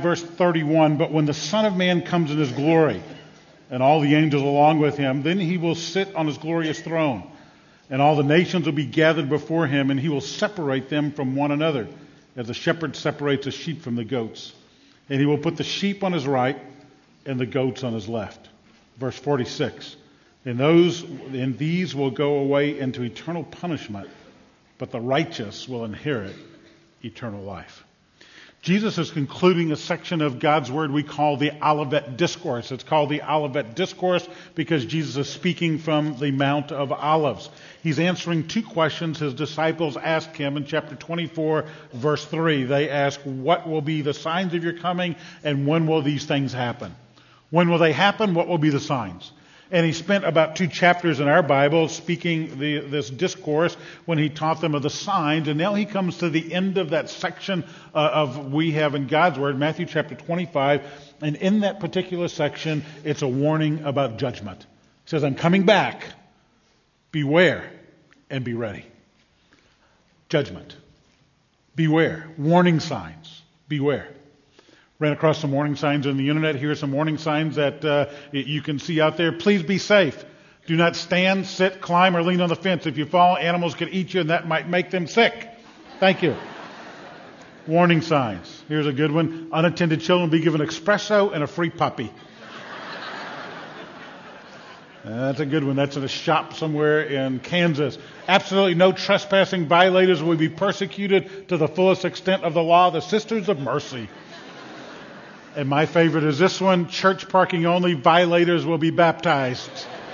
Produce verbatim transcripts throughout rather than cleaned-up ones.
verse thirty-one, but when the Son of Man comes in his glory, and all the angels along with him, then he will sit on his glorious throne, and all the nations will be gathered before him, and he will separate them from one another, as the shepherd separates the sheep from the goats. And he will put the sheep on his right, and the goats on his left. Verse forty-six, and those and these will go away into eternal punishment, but the righteous will inherit eternal life. Jesus is concluding a section of God's Word we call the Olivet Discourse. It's called the Olivet Discourse because Jesus is speaking from the Mount of Olives. He's answering two questions his disciples asked him in chapter twenty-four, verse three. They ask, what will be the signs of your coming, and when will these things happen? When will they happen? What will be the signs? And he spent about two chapters in our Bible speaking the, this discourse when he taught them of the signs. And now he comes to the end of that section uh, of we have in God's Word, Matthew chapter twenty-five. And in that particular section, it's a warning about judgment. It says, I'm coming back. Beware and be ready. Judgment. Beware. Warning signs. Beware. Ran across some warning signs on the internet. Here are some warning signs that uh, you can see out there. Please be safe. Do not stand, sit, climb, or lean on the fence. If you fall, animals could eat you, and that might make them sick. Thank you. Warning signs. Here's a good one. Unattended children will be given espresso and a free puppy. That's a good one. That's at a shop somewhere in Kansas. Absolutely no trespassing violators will be persecuted to the fullest extent of the law. The Sisters of Mercy. And my favorite is this one. Church parking only. Violators will be baptized.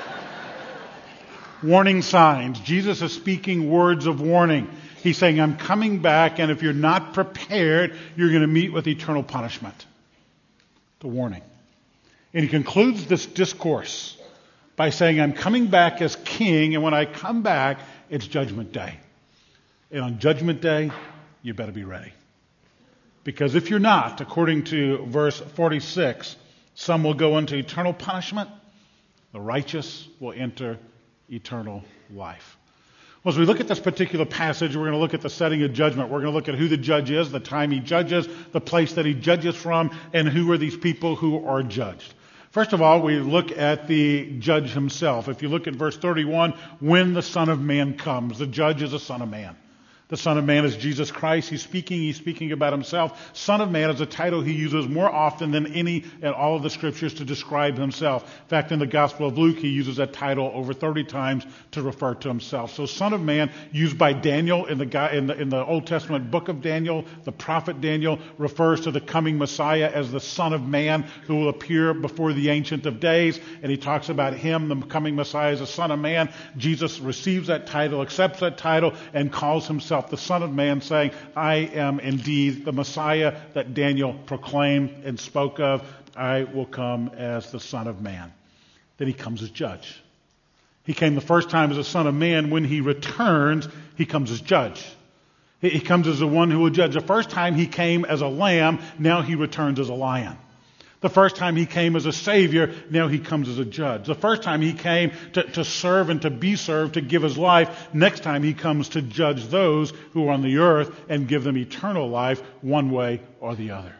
Warning signs. Jesus is speaking words of warning. He's saying, I'm coming back, and if you're not prepared, you're going to meet with eternal punishment. The warning. And he concludes this discourse by saying, I'm coming back as king, and when I come back, it's judgment day. And on judgment day, you better be ready. Because if you're not, according to verse forty-six, some will go into eternal punishment, the righteous will enter eternal life. Well, as we look at this particular passage, we're going to look at the setting of judgment. We're going to look at who the judge is, the time he judges, the place that he judges from, and who are these people who are judged. First of all, we look at the judge himself. If you look at verse thirty-one, when the Son of Man comes, the judge is a Son of Man. The Son of Man is Jesus Christ. He's speaking, he's speaking about himself. Son of Man is a title he uses more often than any in all of the scriptures to describe himself. In fact, in the Gospel of Luke, he uses that title over thirty times to refer to himself. So Son of Man, used by Daniel in the, in the, in the Old Testament book of Daniel, the prophet Daniel refers to the coming Messiah as the Son of Man who will appear before the Ancient of Days. And he talks about him, the coming Messiah, as the Son of Man. Jesus receives that title, accepts that title, and calls himself the Son of Man, saying, I am indeed the Messiah that Daniel proclaimed and spoke of. I will come as the Son of Man. Then he comes as judge. He came the first time as a Son of Man. When he returns, he comes as judge. He comes as the one who will judge. The first time he came as a lamb, now he returns as a lion. The first time he came as a savior, now he comes as a judge. The first time he came to, to serve and to be served, to give his life. Next time he comes to judge those who are on the earth and give them eternal life one way or the other.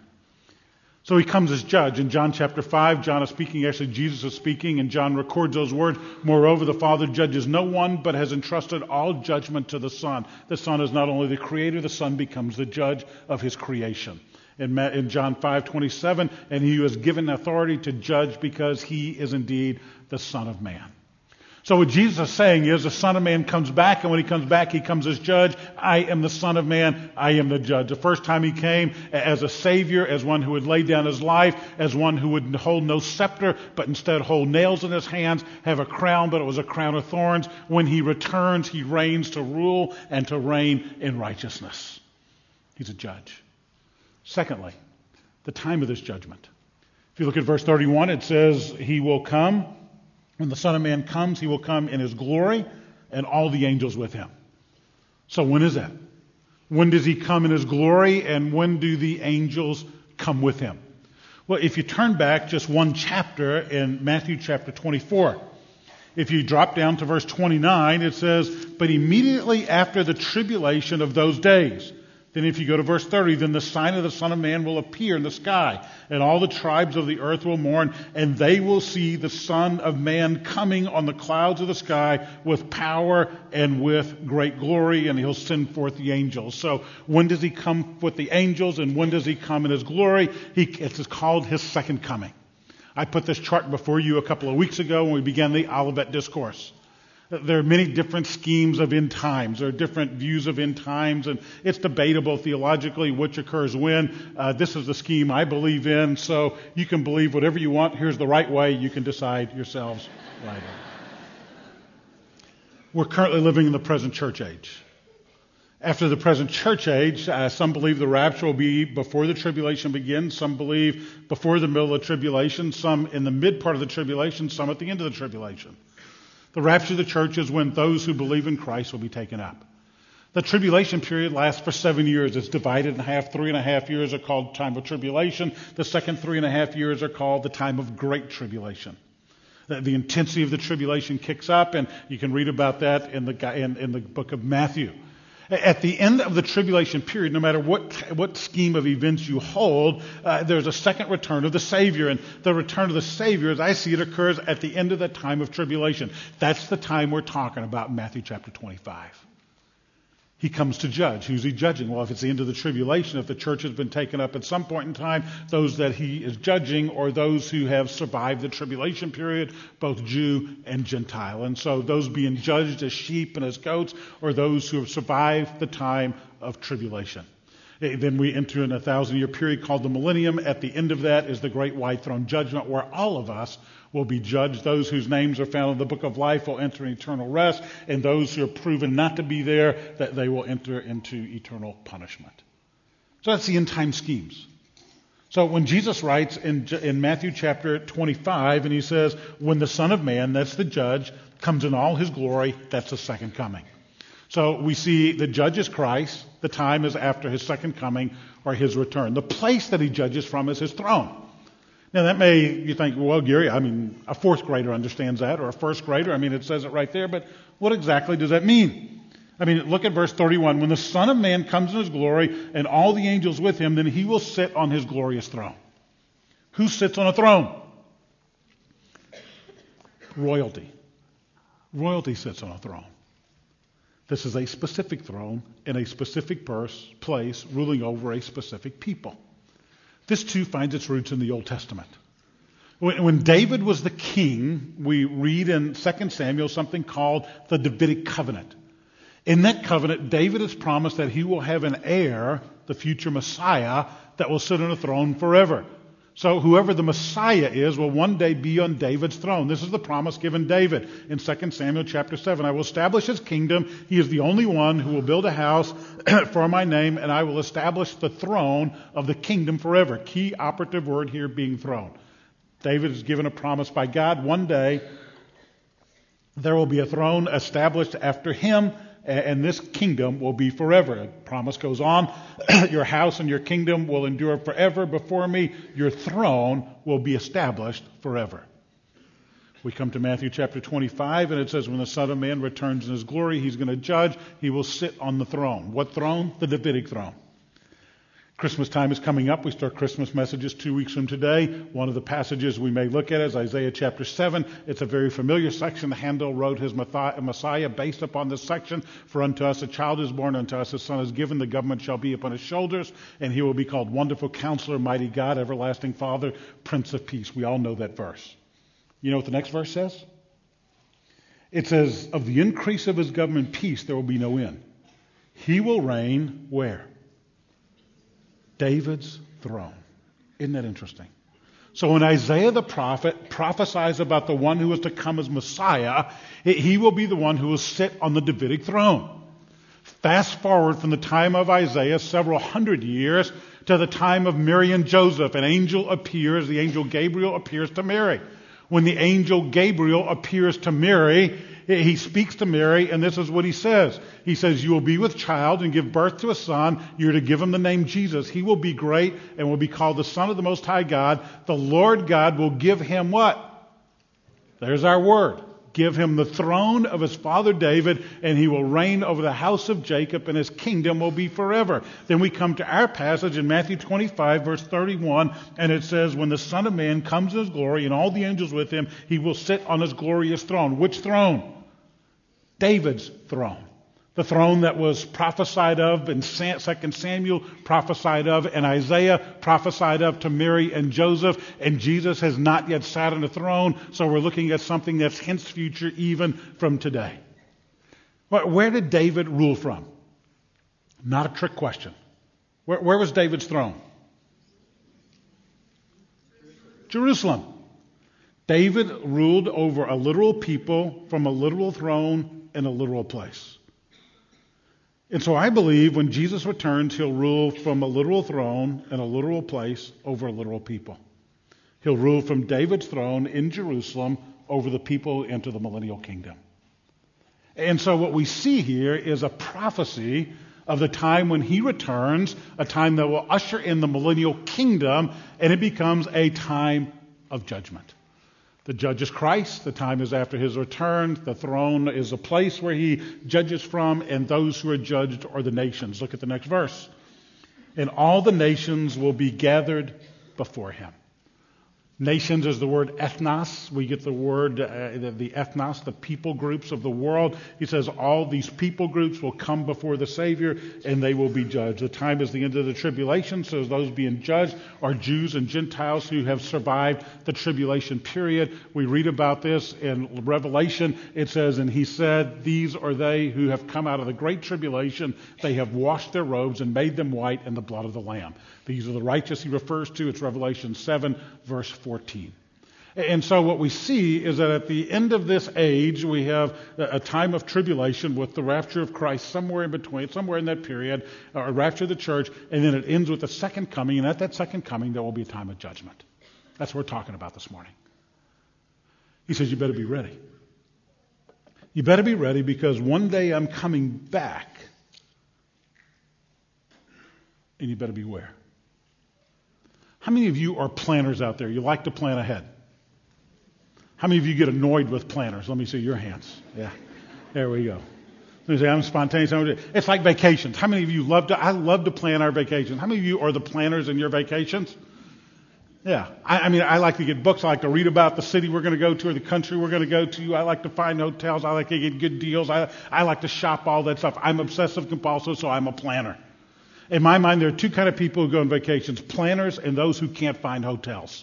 So he comes as judge. In John chapter five, John is speaking, actually Jesus is speaking, and John records those words. Moreover, the Father judges no one, but has entrusted all judgment to the Son. The Son is not only the creator, the Son becomes the judge of his creation. In John five twenty-seven, and he was given authority to judge because he is indeed the Son of Man. So what Jesus is saying is the Son of Man comes back, and when he comes back, he comes as judge. I am the Son of Man. I am the judge. The first time he came as a Savior, as one who would lay down his life, as one who would hold no scepter, but instead hold nails in his hands, have a crown, but it was a crown of thorns. When he returns, he reigns to rule and to reign in righteousness. He's a judge. Secondly, the time of this judgment. If you look at verse thirty-one, it says, he will come. When the Son of Man comes, he will come in his glory and all the angels with him. So when is that? When does he come in his glory, and when do the angels come with him? Well, if you turn back just one chapter in Matthew chapter twenty-four, if you drop down to verse twenty-nine, it says, but immediately after the tribulation of those days, Then if you go to verse thirty, then the sign of the Son of Man will appear in the sky, and all the tribes of the earth will mourn, and they will see the Son of Man coming on the clouds of the sky with power and with great glory, and he'll send forth the angels. So when does he come with the angels, and when does he come in his glory? He, it's called his second coming. I put this chart before you a couple of weeks ago when we began the Olivet Discourse. There are many different schemes of end times. There are different views of end times, and it's debatable theologically which occurs when. Uh, this is the scheme I believe in, so you can believe whatever you want. Here's the right way. You can decide yourselves later. We're currently living in the present church age. After the present church age, uh, some believe the rapture will be before the tribulation begins. Some believe before the middle of the tribulation. Some in the mid part of the tribulation. Some at the end of the tribulation. The rapture of the church is when those who believe in Christ will be taken up. The tribulation period lasts for seven years. It's divided in half. Three and a half years are called time of tribulation. The second three and a half years are called the time of great tribulation. The, the intensity of the tribulation kicks up, and you can read about that in the, in, in the book of Matthew. At the end of the tribulation period, no matter what what scheme of events you hold, uh, there's a second return of the Savior. And the return of the Savior, as I see it, occurs at the end of the time of tribulation. That's the time we're talking about in Matthew chapter twenty-five. He comes to judge. Who's he judging? Well, if it's the end of the tribulation, if the church has been taken up at some point in time, those that he is judging are those who have survived the tribulation period, both Jew and Gentile. And so those being judged as sheep and as goats are those who have survived the time of tribulation. Then we enter in a thousand-year period called the millennium. At the end of that is the great white throne judgment, where all of us will be judged. Those whose names are found in the book of life will enter eternal rest, and those who are proven not to be there, that they will enter into eternal punishment. So that's the end time schemes. So when Jesus writes in, in Matthew chapter twenty-five, and he says, when the Son of Man, that's the judge, comes in all his glory, that's the second coming. So we see the judge is Christ. The time is after his second coming or his return. The place that he judges from is his throne. Now that may, you think, well, Gary, I mean, a fourth grader understands that, or a first grader. I mean, it says it right there, but what exactly does that mean? I mean, look at verse thirty-one. When the Son of Man comes in his glory and all the angels with him, then he will sit on his glorious throne. Who sits on a throne? Royalty. Royalty sits on a throne. This is a specific throne in a specific pers- place ruling over a specific people. This too finds its roots in the Old Testament. When, when David was the king, we read in Second Samuel something called the Davidic covenant. In that covenant, David is promised that he will have an heir, the future Messiah, that will sit on a throne forever. So whoever the Messiah is will one day be on David's throne. This is the promise given David in Second Samuel chapter seven. I will establish his kingdom. He is the only one who will build a house for my name, and I will establish the throne of the kingdom forever. Key operative word here being throne. David is given a promise by God. One day there will be a throne established after him, and this kingdom will be forever. The promise goes on. Your house and your kingdom will endure forever before me. Your throne will be established forever. We come to Matthew chapter twenty-five, and it says, when the Son of Man returns in his glory, he's going to judge. He will sit on the throne. What throne? The Davidic throne. Christmas time is coming up. We start Christmas messages two weeks from today. One of the passages we may look at is Isaiah chapter seven. It's a very familiar section. Handel wrote his Messiah based upon this section. For unto us a child is born, unto us a son is given. The government shall be upon his shoulders, and he will be called Wonderful Counselor, Mighty God, Everlasting Father, Prince of Peace. We all know that verse. You know what the next verse says? It says, of the increase of his government peace there will be no end. He will reign where? David's throne. Isn't that interesting? So when Isaiah the prophet prophesies about the one who is to come as Messiah, he will be the one who will sit on the Davidic throne. Fast forward from the time of Isaiah several hundred years to the time of Mary and Joseph. An angel appears, the angel Gabriel appears to Mary. When the angel Gabriel appears to Mary, he speaks to Mary, and this is what he says. He says, you will be with child and give birth to a son. You're to give him the name Jesus. He will be great and will be called the Son of the Most High God. The Lord God will give him what? There's our word. give him the throne of his father David, and he will reign over the house of Jacob, and his kingdom will be forever. Then we come to our passage in Matthew twenty-five, verse thirty-one, and it says, when the Son of Man comes in his glory and all the angels with him, he will sit on his glorious throne. Which throne? David's throne. The throne that was prophesied of in Second Samuel, prophesied of, and Isaiah prophesied of to Mary and Joseph, and Jesus has not yet sat on the throne, so we're looking at something that's hence future even from today. Where did David rule from? Not a trick question. Where, where was David's throne? Jerusalem. David ruled over a literal people from a literal throne in a literal place. And so I believe when Jesus returns, he'll rule from a literal throne and a literal place over a literal people. He'll rule from David's throne in Jerusalem over the people into the millennial kingdom. And so what we see here is a prophecy of the time when he returns, a time that will usher in the millennial kingdom, and it becomes a time of judgment. The judge is Christ. The time is after his return. The throne is a place where he judges from, and those who are judged are the nations. Look at the next verse. And all the nations will be gathered before him. Nations is the word ethnos. We get the word, uh, the, the ethnos, the people groups of the world. He says all these people groups will come before the Savior and they will be judged. The time is the end of the tribulation, so those being judged are Jews and Gentiles who have survived the tribulation period. We read about this in Revelation. It says, and he said, these are they who have come out of the great tribulation. They have washed their robes and made them white in the blood of the Lamb. These are the righteous he refers to. It's Revelation seven, verse fourteen. And so what we see is that at the end of this age, we have a time of tribulation with the rapture of Christ somewhere in between, somewhere in that period, a rapture of the church, and then it ends with the second coming. And at that second coming, there will be a time of judgment. That's what we're talking about this morning. He says, you better be ready. You better be ready because one day I'm coming back, and you better beware. How many of you are planners out there? You like to plan ahead? How many of you get annoyed with planners? Let me see your hands. Yeah, there we go. Let me say, I'm spontaneous. It's like vacations. How many of you love to, I love to plan our vacations. How many of you are the planners in your vacations? Yeah, I, I mean, I like to get books. I like to read about the city we're going to go to or the country we're going to go to. I like to find hotels. I like to get good deals. I, I like to shop all that stuff. I'm obsessive compulsive, so I'm a planner. In my mind, there are two kind of people who go on vacations, planners and those who can't find hotels.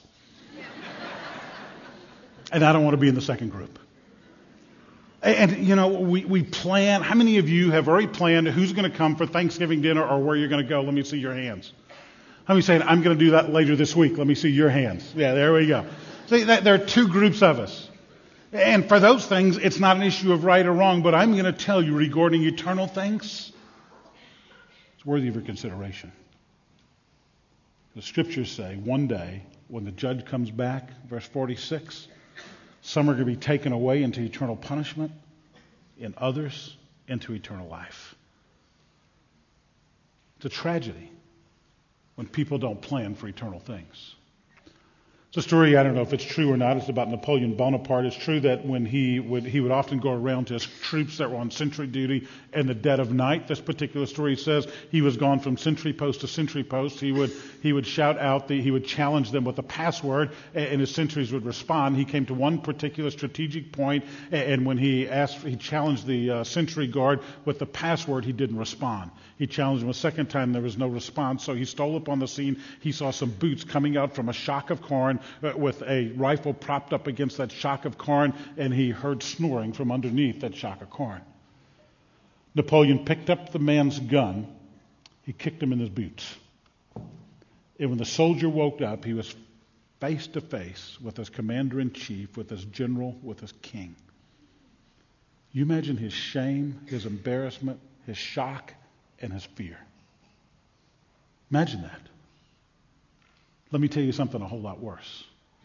And I don't want to be in the second group. And, and you know, we, we plan. How many of you have already planned who's going to come for Thanksgiving dinner or where you're going to go? Let me see your hands. How many saying, I'm going to do that later this week? Let me see your hands. Yeah, there we go. See, that, there are two groups of us. And for those things, it's not an issue of right or wrong, but I'm going to tell you regarding eternal things, worthy of your consideration. The scriptures say one day when the judge comes back, verse forty-six, some are going to be taken away into eternal punishment and others into eternal life. It's a tragedy when people don't plan for eternal things. It's a story, I don't know if it's true or not. It's about Napoleon Bonaparte. It's true that when he would he would often go around to his troops that were on sentry duty in the dead of night. This particular story says he was gone from sentry post to sentry post. He would he would shout out, the, he would challenge them with a password, and his sentries would respond. He came to one particular strategic point, and when he asked, he challenged the uh, sentry guard with the password, he didn't respond. He challenged him a second time. There was no response, so he stole up on the scene. He saw some boots coming out from a shock of corn, with a rifle propped up against that shock of corn, and he heard snoring from underneath that shock of corn. Napoleon picked up the man's gun. He kicked him in his boots. And when the soldier woke up, he was face to face with his commander-in-chief, with his general, with his king. You imagine his shame, his embarrassment, his shock, and his fear. Imagine that. Let me tell you something a whole lot worse.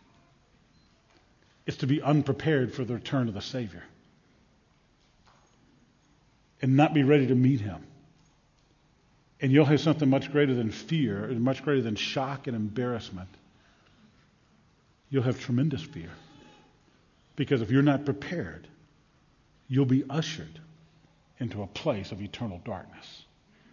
It's to be unprepared for the return of the Savior and not be ready to meet him. And you'll have something much greater than fear and much greater than shock and embarrassment. You'll have tremendous fear. Because if you're not prepared, you'll be ushered into a place of eternal darkness.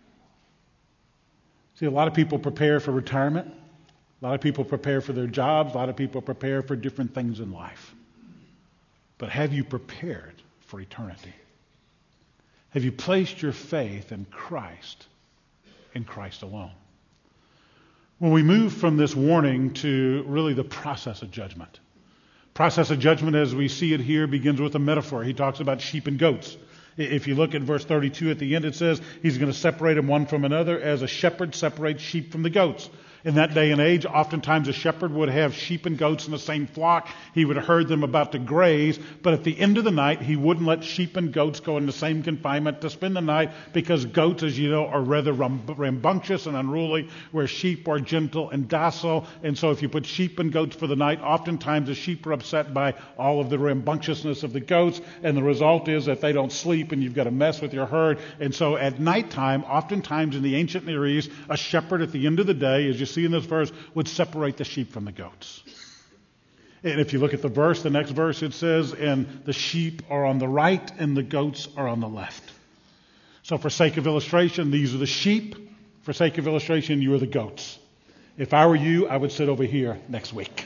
See, a lot of people prepare for retirement. A lot of people prepare for their jobs. A lot of people prepare for different things in life. But have you prepared for eternity? Have you placed your faith in Christ, in Christ alone? When we move from this warning to really the process of judgment. Process of judgment as we see it here begins with a metaphor. He talks about sheep and goats. If you look at verse thirty-two at the end, it says he's going to separate them one from another as a shepherd separates sheep from the goats. In that day and age, oftentimes a shepherd would have sheep and goats in the same flock. He would herd them about to graze, but at the end of the night, he wouldn't let sheep and goats go in the same confinement to spend the night because goats, as you know, are rather rambunctious and unruly, where sheep are gentle and docile. And so if you put sheep and goats for the night, oftentimes the sheep are upset by all of the rambunctiousness of the goats, and the result is that they don't sleep and you've got to mess with your herd. And so at nighttime, oftentimes in the ancient Near East, a shepherd at the end of the day, as you see in this verse, would separate the sheep from the goats. And if you look at the verse, the next verse, it says, and the sheep are on the right and the goats are on the left. So for sake of illustration, these are the sheep. For sake of illustration, you are the goats. If I were you, I would sit over here next week.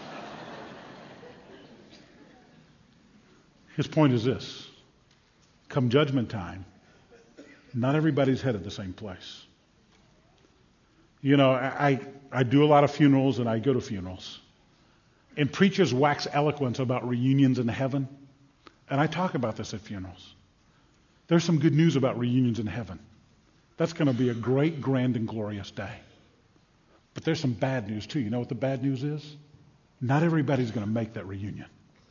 His point is this. Come judgment time, not everybody's headed the same place. You know, I, I do a lot of funerals and I go to funerals. And preachers wax eloquent about reunions in heaven. And I talk about this at funerals. There's some good news about reunions in heaven. That's going to be a great, grand, and glorious day. But there's some bad news too. You know what the bad news is? Not everybody's going to make that reunion.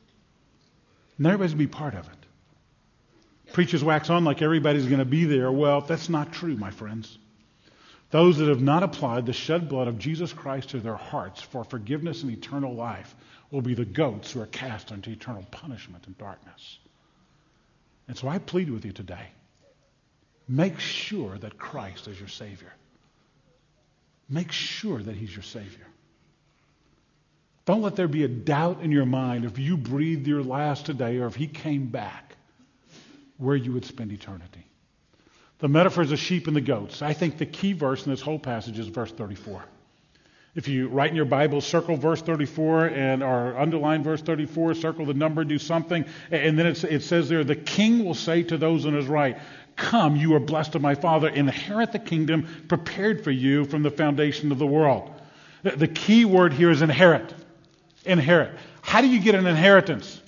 Not everybody's going to be part of it. Preachers wax on like everybody's going to be there. Well, that's not true, my friends. Those that have not applied the shed blood of Jesus Christ to their hearts for forgiveness and eternal life will be the goats who are cast into eternal punishment and darkness. And so I plead with you today, make sure that Christ is your Savior. Make sure that He's your Savior. Don't let there be a doubt in your mind if you breathed your last today or if He came back, where you would spend eternity. The metaphors of sheep and the goats. I think the key verse in this whole passage is verse thirty-four. If you write in your Bible, circle verse thirty-four and or underline verse thirty-four, circle the number, do something, and then it's, it says there, the king will say to those on his right, come, you are blessed of my Father, inherit the kingdom prepared for you from the foundation of the world. The, the key word here is inherit. Inherit. How do you get an inheritance?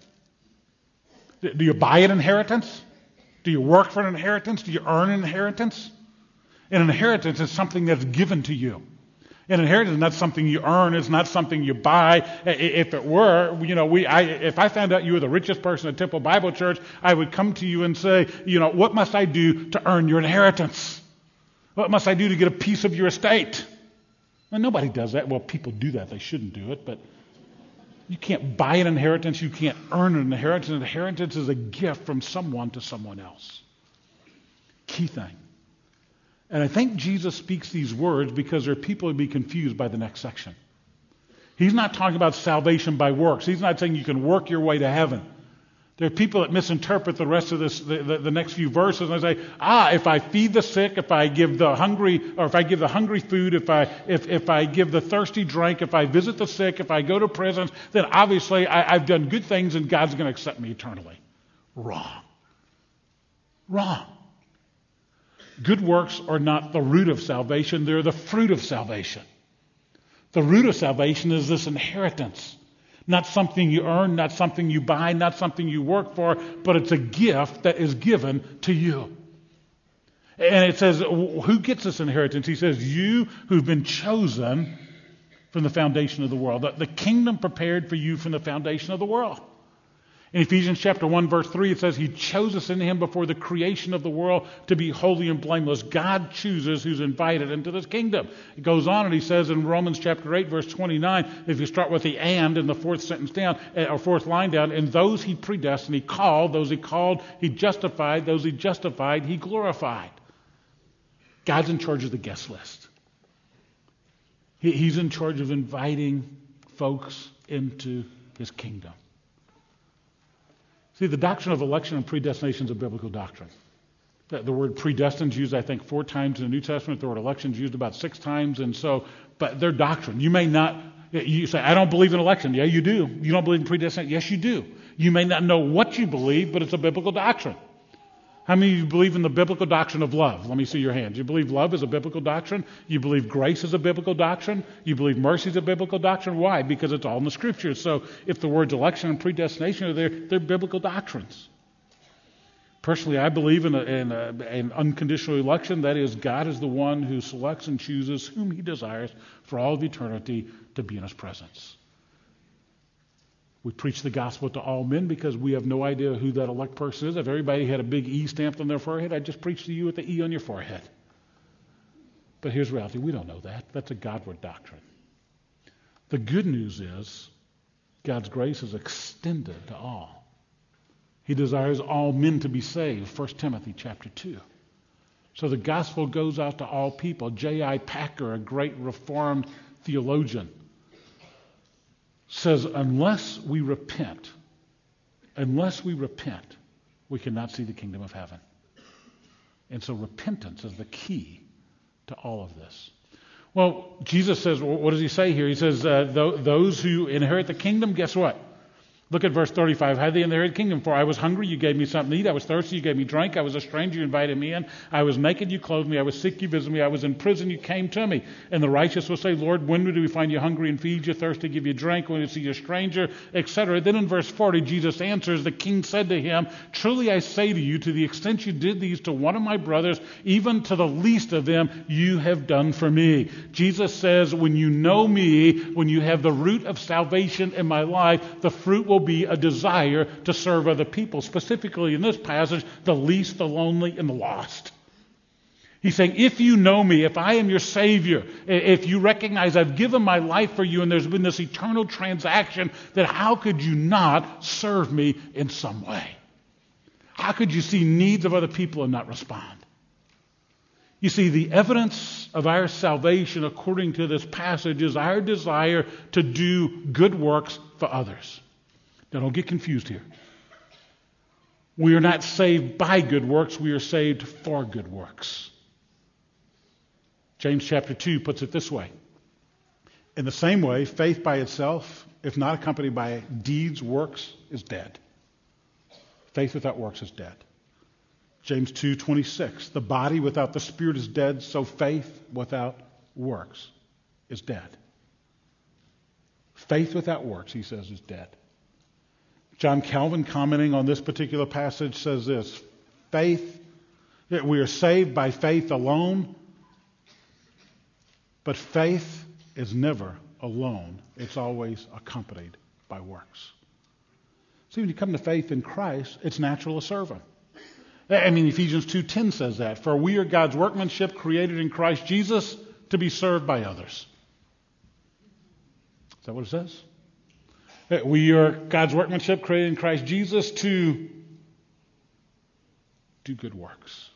Do you buy an inheritance? Do you work for an inheritance? Do you earn an inheritance? An inheritance is something that's given to you. An inheritance is not something you earn. It's not something you buy. If it were, you know, we, I, if I found out you were the richest person at Temple Bible Church, I would come to you and say, you know, what must I do to earn your inheritance? What must I do to get a piece of your estate? Well, nobody does that. Well, people do that. They shouldn't do it, but you can't buy an inheritance. You can't earn an inheritance. An inheritance is a gift from someone to someone else. Key thing. And I think Jesus speaks these words because there are people who be confused by the next section. He's not talking about salvation by works. He's not saying you can work your way to heaven. There are people that misinterpret the rest of this, the, the, the next few verses, and they say, ah, if I feed the sick, if I give the hungry, or if I give the hungry food, if I if, if I give the thirsty drink, if I visit the sick, if I go to prisons, then obviously I, I've done good things and God's going to accept me eternally. Wrong. Wrong. Good works are not the root of salvation, they're the fruit of salvation. The root of salvation is this inheritance. Not something you earn, not something you buy, not something you work for, but it's a gift that is given to you. And it says, who gets this inheritance? He says, you who've been chosen from the foundation of the world. The, the kingdom prepared for you from the foundation of the world. In Ephesians chapter one, verse three, it says, He chose us in Him before the creation of the world to be holy and blameless. God chooses who's invited into this kingdom. It goes on and he says in Romans chapter eight, verse twenty-nine, if you start with the and in the fourth sentence down, or fourth line down, and those He predestined, He called, those He called, He justified, those He justified, He glorified. God's in charge of the guest list. He, he's in charge of inviting folks into His kingdom. See, the doctrine of election and predestination is a biblical doctrine. The, the word predestined is used, I think, four times in the New Testament. The word election is used about six times. And so, but they're doctrine. You may not, you say, I don't believe in election. Yeah, you do. You don't believe in predestination? Yes, you do. You may not know what you believe, but it's a biblical doctrine. How many of you believe in the biblical doctrine of love? Let me see your hands. You believe love is a biblical doctrine? You believe grace is a biblical doctrine? You believe mercy is a biblical doctrine? Why? Because it's all in the Scriptures. So if the words election and predestination are there, they're biblical doctrines. Personally, I believe in, a, in a, an unconditional election. That is, God is the one who selects and chooses whom He desires for all of eternity to be in His presence. We preach the gospel to all men because we have no idea who that elect person is. If everybody had a big E stamped on their forehead, I'd just preach to you with the E on your forehead. But here's the reality. We don't know that. That's a Godward doctrine. The good news is God's grace is extended to all. He desires all men to be saved, First Timothy chapter two. So the gospel goes out to all people. J I Packer, a great Reformed theologian, says unless we repent, unless we repent, we cannot see the kingdom of heaven. And so repentance is the key to all of this. Well, Jesus says, well, what does He say here? He says, uh, th- those who inherit the kingdom, guess what? Look at verse thirty-five. How they inherit the kingdom? For I was hungry, you gave me something to eat. I was thirsty, you gave me drink. I was a stranger, you invited me in. I was naked, you clothed me. I was sick, you visited me. I was in prison, you came to me. And the righteous will say, Lord, when do we find you hungry and feed you, thirsty, give you drink, when we see you a stranger, et cetera. Then in verse forty, Jesus answers, the king said to him, truly I say to you, to the extent you did these to one of my brothers, even to the least of them, you have done for me. Jesus says, when you know me, when you have the root of salvation in my life, the fruit will be a desire to serve other people, specifically in this passage, the least, the lonely, and the lost. He's saying, if you know me, if I am your Savior, if you recognize I've given my life for you and there's been this eternal transaction, then how could you not serve me in some way? How could you see needs of other people and not respond? You see, the evidence of our salvation, according to this passage, is our desire to do good works for others. Now, don't get confused here. We are not saved by good works. We are saved for good works. James chapter two puts it this way. In the same way, faith by itself, if not accompanied by deeds, works, is dead. Faith without works is dead. James two twenty-six, the body without the spirit is dead, so faith without works is dead. Faith without works, he says, is dead. John Calvin, commenting on this particular passage, says this, faith, that we are saved by faith alone, but faith is never alone. It's always accompanied by works. See, when you come to faith in Christ, it's natural to serve Him. I mean, Ephesians two ten says that. For we are God's workmanship created in Christ Jesus to be served by others. Is that what it says? We are God's workmanship created in Christ Jesus to do good works.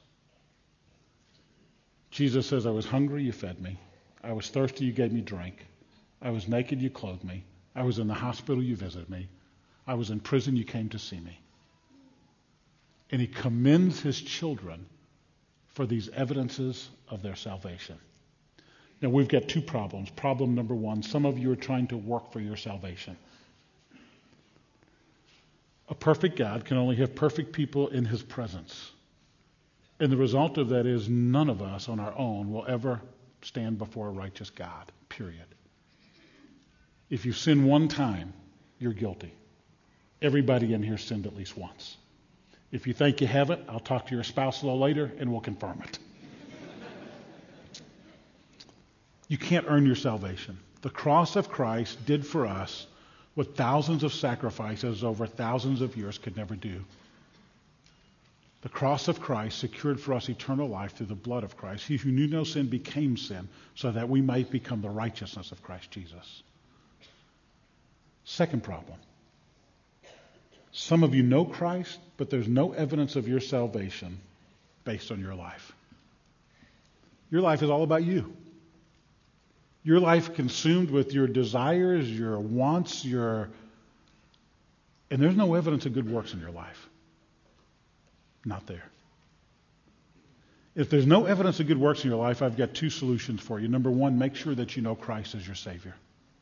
Jesus says, I was hungry, you fed me. I was thirsty, you gave me drink. I was naked, you clothed me. I was in the hospital, you visited me. I was in prison, you came to see me. And He commends His children for these evidences of their salvation. Now, we've got two problems. Problem number one, some of you are trying to work for your salvation. A perfect God can only have perfect people in His presence. And the result of that is none of us on our own will ever stand before a righteous God, period. If you sin one time, you're guilty. Everybody in here sinned at least once. If you think you haven't, I'll talk to your spouse a little later and we'll confirm it. You can't earn your salvation. The cross of Christ did for us what thousands of sacrifices over thousands of years could never do. The cross of Christ secured for us eternal life through the blood of Christ. He who knew no sin became sin so that we might become the righteousness of Christ Jesus. Second problem. Some of you know Christ, but there's no evidence of your salvation based on your life. Your life is all about you. Your life consumed with your desires, your wants, your and there's no evidence of good works in your life, not there. If there's no evidence of good works in your life, I've got two solutions for you. Number one, make sure that you know Christ as your Savior.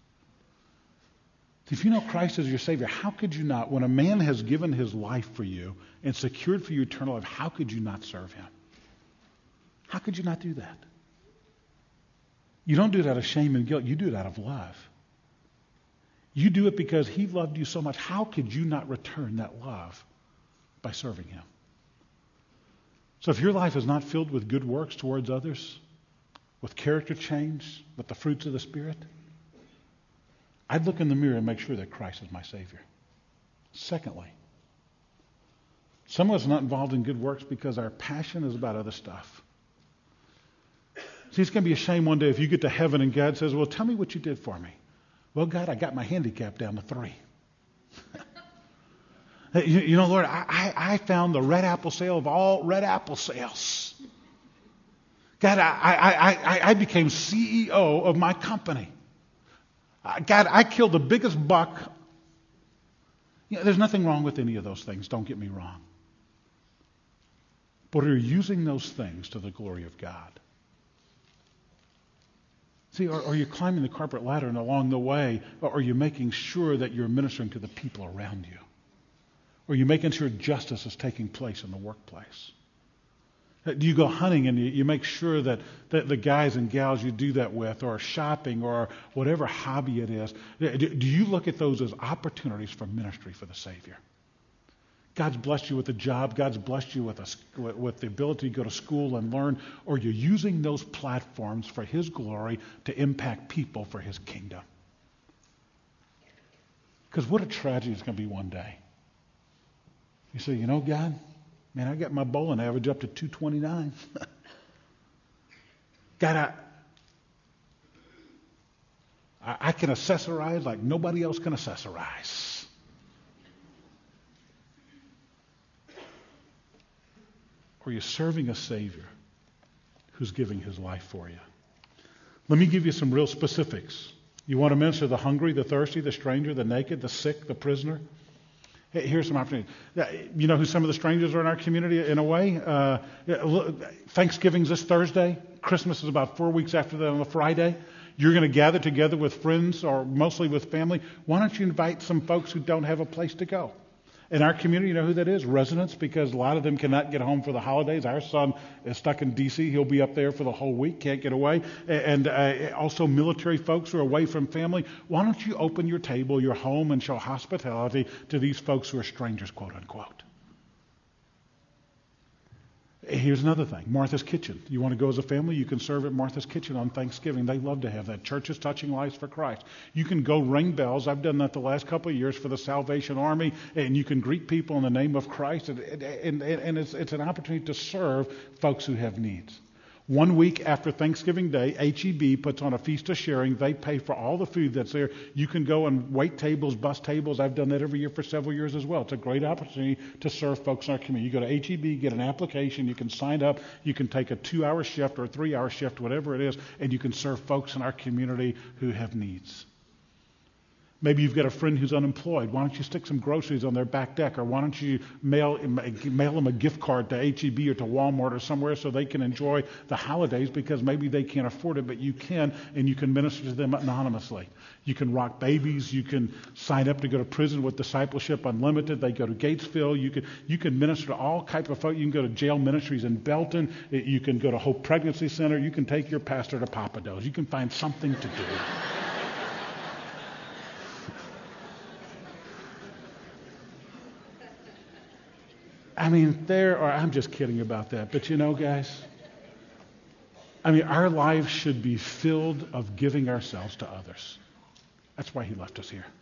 If you know Christ as your Savior, how could you not, when a man has given his life for you and secured for you eternal life, how could you not serve him? How could you not do that? You don't do it out of shame and guilt. You do it out of love. You do it because he loved you so much. How could you not return that love by serving him? So if your life is not filled with good works towards others, with character change, with the fruits of the Spirit, I'd look in the mirror and make sure that Christ is my Savior. Secondly, some of us are not involved in good works because our passion is about other stuff. See, it's going to be a shame one day if you get to heaven and God says, well, tell me what you did for me. Well, God, I got my handicap down to three. you, you know, Lord, I, I, I found the red apple sale of all red apple sales. God, I, I, I, I became C E O of my company. God, I killed the biggest buck. You know, there's nothing wrong with any of those things, don't get me wrong. But are you using those things to the glory of God? See, are, are you climbing the corporate ladder and along the way, or are you making sure that you're ministering to the people around you? Or are you making sure justice is taking place in the workplace? Do you go hunting and you, you make sure that, that the guys and gals you do that with, or shopping, or whatever hobby it is, do, do you look at those as opportunities for ministry for the Savior? God's blessed you with a job. God's blessed you with, a, with the ability to go to school and learn, or you're using those platforms for His glory to impact people for His kingdom. Because what a tragedy it's going to be one day. You say, you know, God, man, I got my bowling average up to two twenty-nine. God, I, I, I can accessorize like nobody else can accessorize. Or you're serving a Savior who's giving His life for you. Let me give you some real specifics. You want to minister to the hungry, the thirsty, the stranger, the naked, the sick, the prisoner? Hey, here's some opportunities. You know who some of the strangers are in our community in a way? Uh, Thanksgiving's this Thursday. Christmas is about four weeks after that on a Friday. You're going to gather together with friends or mostly with family. Why don't you invite some folks who don't have a place to go? In our community, you know who that is? Residents, because a lot of them cannot get home for the holidays. Our son is stuck in D C He'll be up there for the whole week, can't get away. And uh, also military folks who are away from family. Why don't you open your table, your home, and show hospitality to these folks who are strangers, quote unquote? Here's another thing, Martha's Kitchen. You want to go as a family, you can serve at Martha's Kitchen on Thanksgiving. They love to have that. Churches touching lives for Christ. You can go ring bells. I've done that the last couple of years for the Salvation Army, and you can greet people in the name of Christ, and, and, and it's, it's an opportunity to serve folks who have needs. One week after Thanksgiving Day, H E B puts on a feast of sharing. They pay for all the food that's there. You can go and wait tables, bus tables. I've done that every year for several years as well. It's a great opportunity to serve folks in our community. You go to H E B, get an application, you can sign up, you can take a two-hour shift or a three-hour shift, whatever it is, and you can serve folks in our community who have needs. Maybe you've got a friend who's unemployed. Why don't you stick some groceries on their back deck? Or why don't you mail, mail them a gift card to H E B or to Walmart or somewhere so they can enjoy the holidays, because maybe they can't afford it, but you can, and you can minister to them anonymously. You can rock babies. You can sign up to go to prison with Discipleship Unlimited. They go to Gatesville. You can, you can minister to all type of folks. You can go to Jail Ministries in Belton. You can go to Hope Pregnancy Center. You can take your pastor to Papa Do's. You can find something to do. I mean, there are, I'm just kidding about that. But you know, guys, I mean, our lives should be filled of giving ourselves to others. That's why He left us here.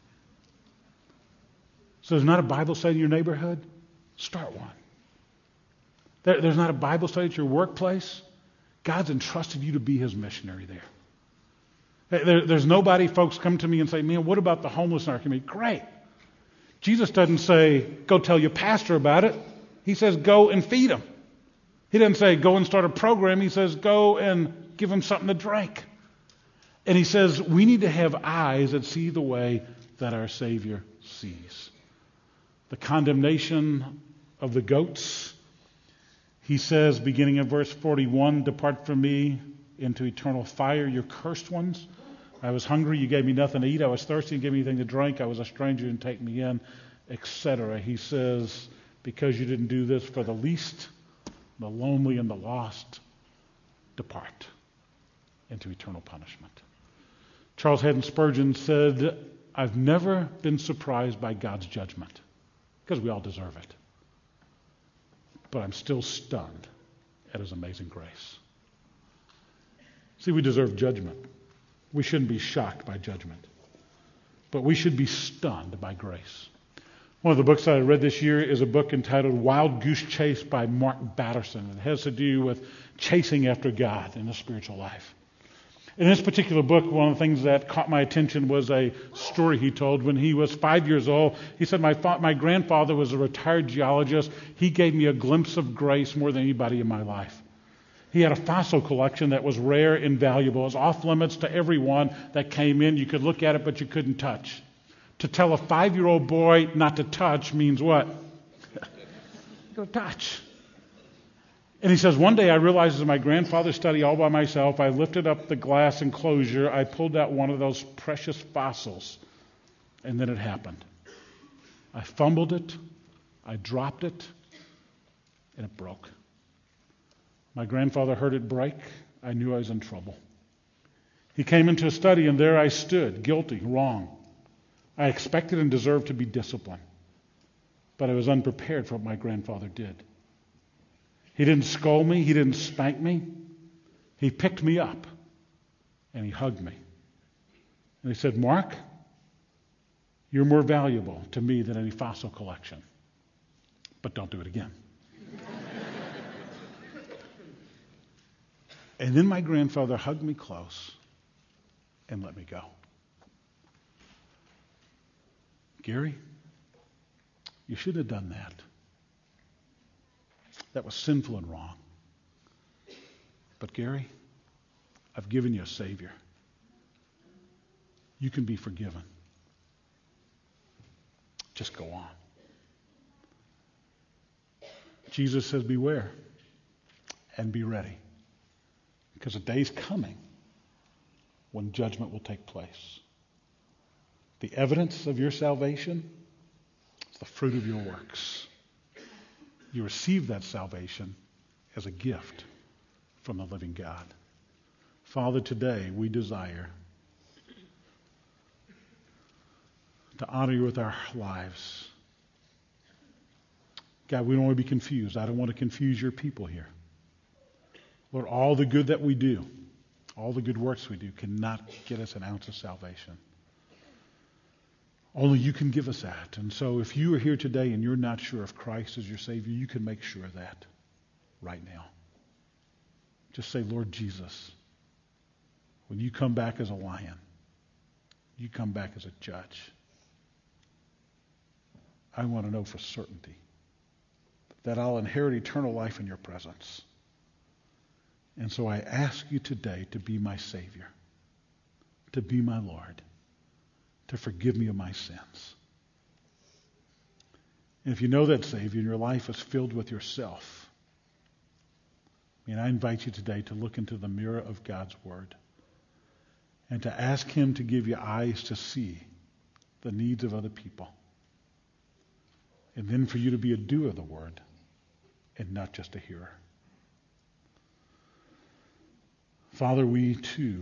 So there's not a Bible study in your neighborhood? Start one. There, there's not a Bible study at your workplace? God's entrusted you to be His missionary there. there. There's nobody, folks come to me and say, man, what about the homeless in our community? Great. Jesus doesn't say, go tell your pastor about it. He says, go and feed them. He doesn't say, go and start a program. He says, go and give them something to drink. And He says, we need to have eyes that see the way that our Savior sees. the condemnation of the goats. He says, beginning in verse forty-one, depart from me into eternal fire, you cursed ones. I was hungry, you gave me nothing to eat. I was thirsty, you gave me anything to drink. I was a stranger, and take me in, et cetera. He says, because you didn't do this for the least, the lonely and the lost, depart into eternal punishment. Charles Haddon Spurgeon said, I've never been surprised by God's judgment, because we all deserve it. But I'm still stunned at his amazing grace. See, we deserve judgment. We shouldn't be shocked by judgment. But we should be stunned by grace. One of the books that I read this year is a book entitled Wild Goose Chase by Mark Batterson. It has to do with chasing after God in the spiritual life. In this particular book, one of the things that caught my attention was a story he told when he was five years old. He said, my, fa- my grandfather was a retired geologist. He gave me a glimpse of grace more than anybody in my life. He had a fossil collection that was rare and valuable. It was off limits to everyone that came in. You could look at it, but you couldn't touch. To tell a five-year-old boy not to touch means what? Go touch. And he says, one day I realized as my grandfather's study all by myself, I lifted up the glass enclosure, I pulled out one of those precious fossils, and then it happened. I fumbled it, I dropped it, and it broke. My grandfather heard it break. I knew I was in trouble. He came into a study, and there I stood, guilty, wrong. I expected and deserved to be disciplined, but I was unprepared for what my grandfather did. He didn't scold me. He didn't spank me. He picked me up, and he hugged me. And he said, Mark, you're more valuable to me than any fossil collection, but don't do it again. And then my grandfather hugged me close and let me go. Gary, you shouldn't have done that. That was sinful and wrong. But Gary, I've given you a Savior. You can be forgiven. Just go on. Jesus says, beware and be ready. Because a day's coming when judgment will take place. The evidence of your salvation is the fruit of your works. You receive that salvation as a gift from the living God. Father, today we desire to honor you with our lives. God, we don't want to be confused. I don't want to confuse your people here. Lord, all the good that we do, all the good works we do, cannot get us an ounce of salvation. Only you can give us that. And so if you are here today and you're not sure if Christ is your Savior, you can make sure of that right now. Just say, Lord Jesus, when you come back as a lion, you come back as a judge. I want to know for certainty that I'll inherit eternal life in your presence. And so I ask you today to be my Savior, to be my Lord, to forgive me of my sins. And if you know that Savior and your life is filled with yourself, and I invite you today to look into the mirror of God's Word and to ask Him to give you eyes to see the needs of other people. And then for you to be a doer of the Word and not just a hearer. Father, we too,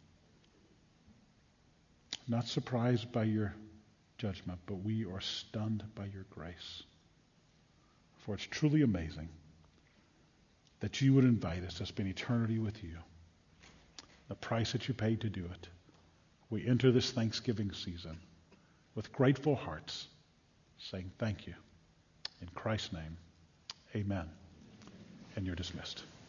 not surprised by your judgment, but we are stunned by your grace. For it's truly amazing that you would invite us to spend eternity with you. The price that you paid to do it. We enter this Thanksgiving season with grateful hearts, saying thank you. In Christ's name, amen. And you're dismissed.